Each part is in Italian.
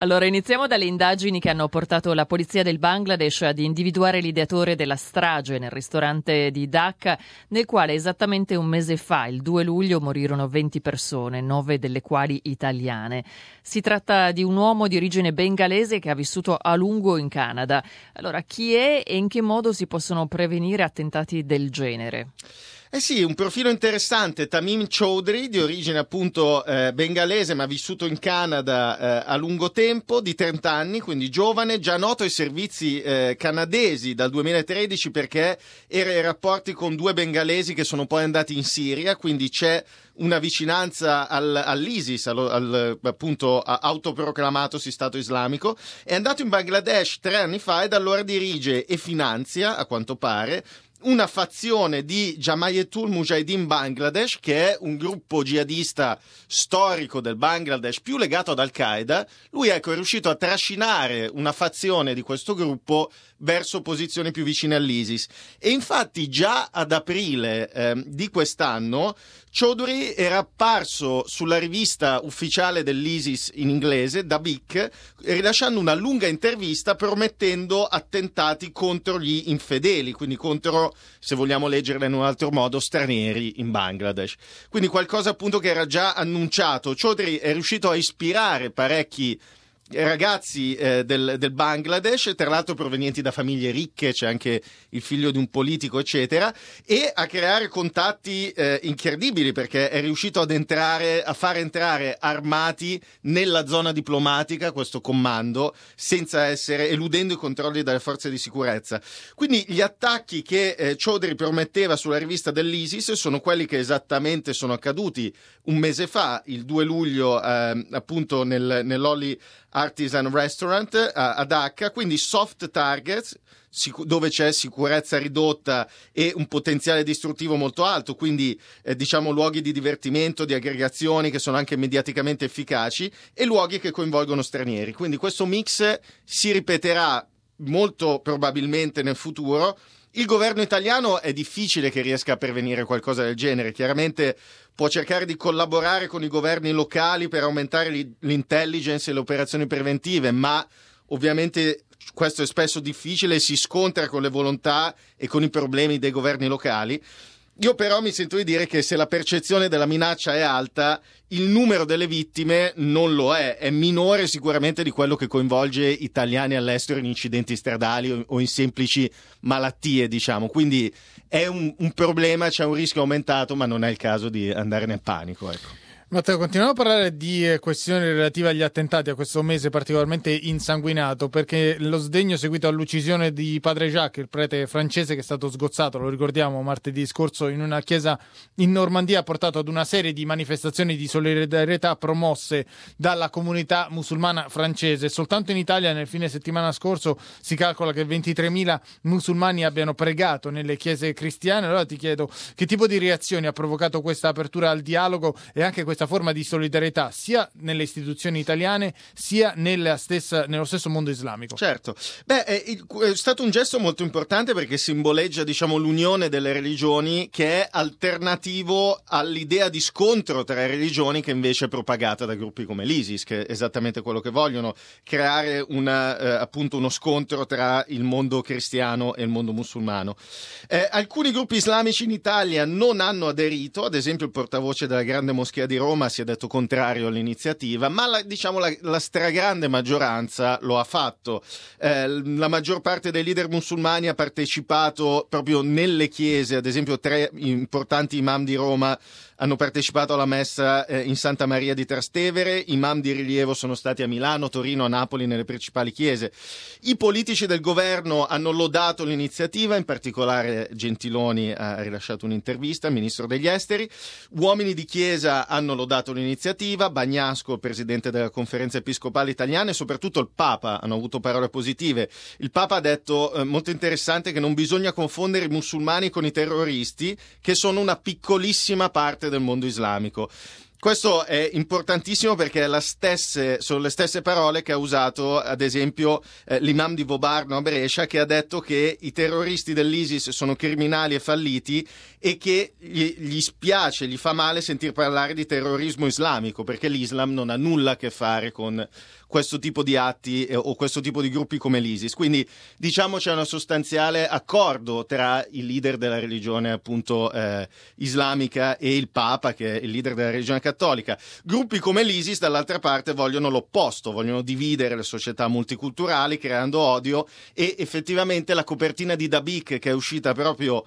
Allora, iniziamo dalle indagini che hanno portato la polizia del Bangladesh ad individuare l'ideatore della strage nel ristorante di Dhaka, nel quale esattamente un mese fa, il 2 luglio, morirono 20 persone, 9 delle quali italiane. Si tratta di un uomo di origine bengalese che ha vissuto a lungo in Canada. Allora, chi è e in che modo si possono prevenire attentati del genere? Eh sì, un profilo interessante. Tamim Chowdhury, di origine appunto bengalese, ma vissuto in Canada a lungo tempo, di 30 anni, quindi giovane, già noto ai servizi canadesi dal 2013 perché era in rapporti con 2 bengalesi che sono poi andati in Siria, quindi c'è una vicinanza all'ISIS, appunto autoproclamatosi Stato islamico. È andato in Bangladesh 3 anni fa e da allora dirige e finanzia, a quanto pare, una fazione di Jamayatul Mujahideen Bangladesh, che è un gruppo jihadista storico del Bangladesh più legato ad Al-Qaeda. Lui, è riuscito a trascinare una fazione di questo gruppo verso posizioni più vicine all'ISIS. E infatti già ad aprile di quest'anno Chowdhury era apparso sulla rivista ufficiale dell'ISIS in inglese, Dabiq, rilasciando una lunga intervista promettendo attentati contro gli infedeli, quindi contro, se vogliamo leggerla in un altro modo, stranieri in Bangladesh. Quindi qualcosa appunto che era già annunciato. Chowdhury è riuscito a ispirare parecchi ragazzi del Bangladesh, tra l'altro provenienti da famiglie ricche, c'è anche il figlio di un politico eccetera, e a creare contatti incredibili, perché è riuscito a far entrare armati nella zona diplomatica questo comando senza eludendo i controlli dalle forze di sicurezza. Quindi gli attacchi che Chowdhury prometteva sulla rivista dell'ISIS sono quelli che esattamente sono accaduti un mese fa, il 2 luglio appunto nell'Holly Artisan Restaurant a Dhaka, quindi soft targets dove c'è sicurezza ridotta e un potenziale distruttivo molto alto, quindi diciamo luoghi di divertimento, di aggregazioni che sono anche mediaticamente efficaci, e luoghi che coinvolgono stranieri. Quindi questo mix si ripeterà molto probabilmente nel futuro. Il governo italiano è difficile che riesca a prevenire qualcosa del genere. Chiaramente può cercare di collaborare con i governi locali per aumentare l'intelligence e le operazioni preventive, ma ovviamente questo è spesso difficile e si scontra con le volontà e con i problemi dei governi locali. Io però mi sento di dire che se la percezione della minaccia è alta, il numero delle vittime non lo è minore sicuramente di quello che coinvolge italiani all'estero in incidenti stradali o in semplici malattie, diciamo. Quindi è un problema, c'è un rischio aumentato, ma non è il caso di andare nel panico, ecco. Matteo, continuiamo a parlare di questioni relative agli attentati a questo mese particolarmente insanguinato, perché lo sdegno seguito all'uccisione di padre Jacques, il prete francese che è stato sgozzato, lo ricordiamo, martedì scorso in una chiesa in Normandia, ha portato ad una serie di manifestazioni di solidarietà promosse dalla comunità musulmana francese. Soltanto in Italia nel fine settimana scorso si calcola che 23.000 musulmani abbiano pregato nelle chiese cristiane. Allora ti chiedo, che tipo di reazioni ha provocato questa apertura al dialogo e anche questa forma di solidarietà sia nelle istituzioni italiane sia nello stesso mondo islamico? Certo, è stato un gesto molto importante perché simboleggia, diciamo, l'unione delle religioni, che è alternativo all'idea di scontro tra religioni che invece è propagata da gruppi come l'ISIS, che è esattamente quello che vogliono, creare appunto uno scontro tra il mondo cristiano e il mondo musulmano. Alcuni gruppi islamici in Italia non hanno aderito, ad esempio il portavoce della Grande Moschea di Roma si è detto contrario all'iniziativa, ma la stragrande maggioranza lo ha fatto. La maggior parte dei leader musulmani ha partecipato proprio nelle chiese, ad esempio 3 importanti imam di Roma hanno partecipato alla messa in Santa Maria di Trastevere, imam di rilievo sono stati a Milano, Torino, a Napoli, nelle principali chiese. I politici del governo hanno lodato l'iniziativa, in particolare Gentiloni ha rilasciato un'intervista, il ministro degli esteri. Uomini di chiesa hanno lodato l'iniziativa, Bagnasco, presidente della Conferenza Episcopale Italiana, e soprattutto il Papa hanno avuto parole positive. Il Papa ha detto, molto interessante, che non bisogna confondere i musulmani con i terroristi, che sono una piccolissima parte del mondo islamico. Questo è importantissimo perché sono le stesse parole che ha usato ad esempio l'imam di Vobarno a Brescia, che ha detto che i terroristi dell'ISIS sono criminali e falliti e che gli spiace, gli fa male sentir parlare di terrorismo islamico, perché l'Islam non ha nulla a che fare con questo tipo di atti o questo tipo di gruppi come l'ISIS. Quindi diciamo c'è un sostanziale accordo tra i leader della religione appunto islamica e il Papa, che è il leader della religione cattolica. Gruppi come l'ISIS dall'altra parte vogliono l'opposto, vogliono dividere le società multiculturali creando odio, e effettivamente la copertina di Dabiq, che è uscita proprio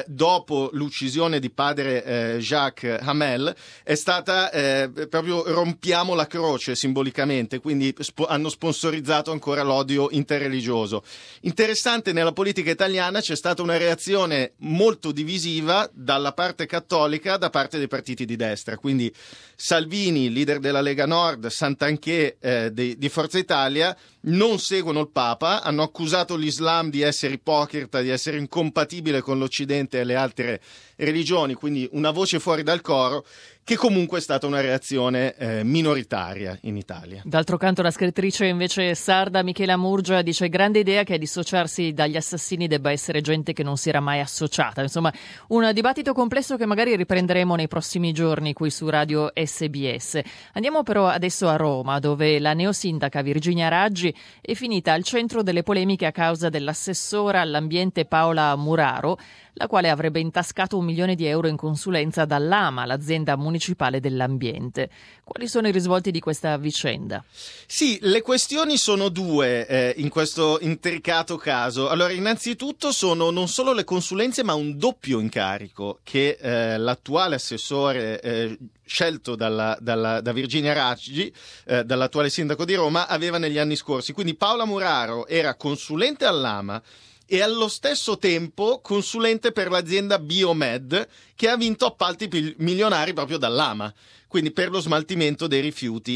dopo l'uccisione di padre Jacques Hamel, è stata proprio rompiamo la croce simbolicamente, quindi hanno sponsorizzato ancora l'odio interreligioso. Interessante, nella politica italiana c'è stata una reazione molto divisiva dalla parte cattolica, da parte dei partiti di destra, quindi Salvini, leader della Lega Nord, Santanchè di Forza Italia, non seguono il Papa, hanno accusato l'Islam di essere ipocrita, di essere incompatibile con l'Occidente e le altre religioni, quindi una voce fuori dal coro, che comunque è stata una reazione minoritaria in Italia. D'altro canto la scrittrice invece sarda Michela Murgia dice: grande idea che dissociarsi dagli assassini debba essere gente che non si era mai associata. Insomma, un dibattito complesso che magari riprenderemo nei prossimi giorni qui su Radio SBS. Andiamo però adesso a Roma, dove la neosindaca Virginia Raggi è finita al centro delle polemiche a causa dell'assessora all'ambiente Paola Muraro, la quale avrebbe intascato €1 milione in consulenza dall'AMA, l'azienda municipale dell'ambiente. Quali sono i risvolti di questa vicenda? Sì, le questioni sono due in questo intricato caso. Allora, innanzitutto sono non solo le consulenze, ma un doppio incarico che l'attuale assessore scelto da Virginia Raggi, dall'attuale sindaco di Roma, aveva negli anni scorsi. Quindi Paola Muraro era consulente all'AMA e allo stesso tempo consulente per l'azienda Biomed, che ha vinto appalti milionari proprio dall'AMA, quindi per lo smaltimento dei rifiuti,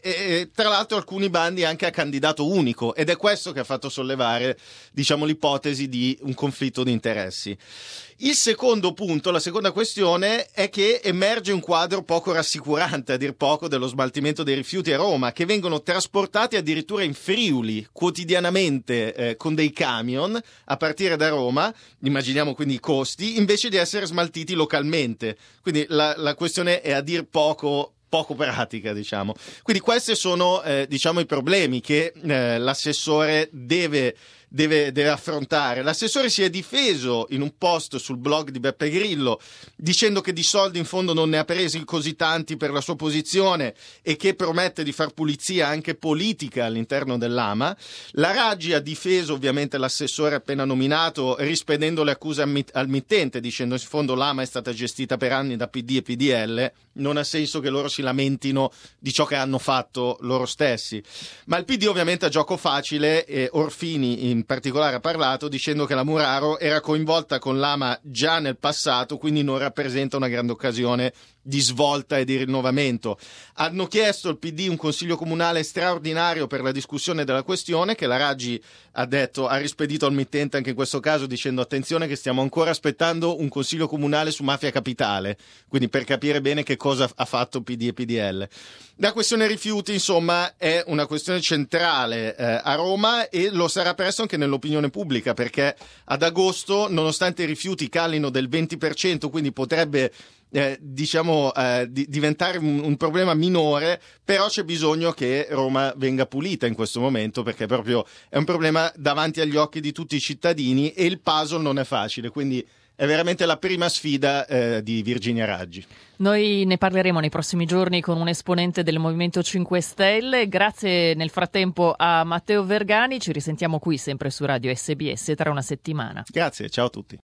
e tra l'altro alcuni bandi anche a candidato unico, ed è questo che ha fatto sollevare, diciamo, l'ipotesi di un conflitto di interessi. Il secondo punto, la seconda questione, è che emerge un quadro poco rassicurante, a dir poco, dello smaltimento dei rifiuti a Roma, che vengono trasportati addirittura in Friuli quotidianamente con dei camion a partire da Roma, immaginiamo quindi i costi, invece di essere smaltiti localmente. Quindi la questione è a dir poco pratica, diciamo. Quindi questi sono diciamo i problemi che l'assessore deve affrontare. L'assessore si è difeso in un post sul blog di Beppe Grillo dicendo che di soldi in fondo non ne ha presi così tanti per la sua posizione e che promette di far pulizia anche politica all'interno dell'AMA. La Raggi ha difeso ovviamente l'assessore appena nominato, rispedendo le accuse al mittente, dicendo in fondo l'AMA è stata gestita per anni da PD e PDL, non ha senso che loro si lamentino di ciò che hanno fatto loro stessi. Ma il PD ovviamente a gioco facile, e Orfini in particolare ha parlato dicendo che la Muraro era coinvolta con l'AMA già nel passato, quindi non rappresenta una grande occasione di svolta e di rinnovamento. Hanno chiesto al PD un consiglio comunale straordinario per la discussione della questione, che la Raggi ha rispedito al mittente anche in questo caso, dicendo attenzione che stiamo ancora aspettando un consiglio comunale su mafia capitale, quindi per capire bene che cosa ha fatto PD e PDL. La questione rifiuti, insomma, è una questione centrale a Roma, e lo sarà presto anche nell'opinione pubblica, perché ad agosto, nonostante i rifiuti calino del 20%, quindi potrebbe diventare un problema minore, però c'è bisogno che Roma venga pulita in questo momento, perché proprio è un problema davanti agli occhi di tutti i cittadini e il puzzle non è facile, quindi è veramente la prima sfida di Virginia Raggi. Noi ne parleremo nei prossimi giorni con un esponente del Movimento 5 Stelle. Grazie nel frattempo a Matteo Vergani, ci risentiamo qui sempre su Radio SBS tra una settimana. Grazie, ciao a tutti.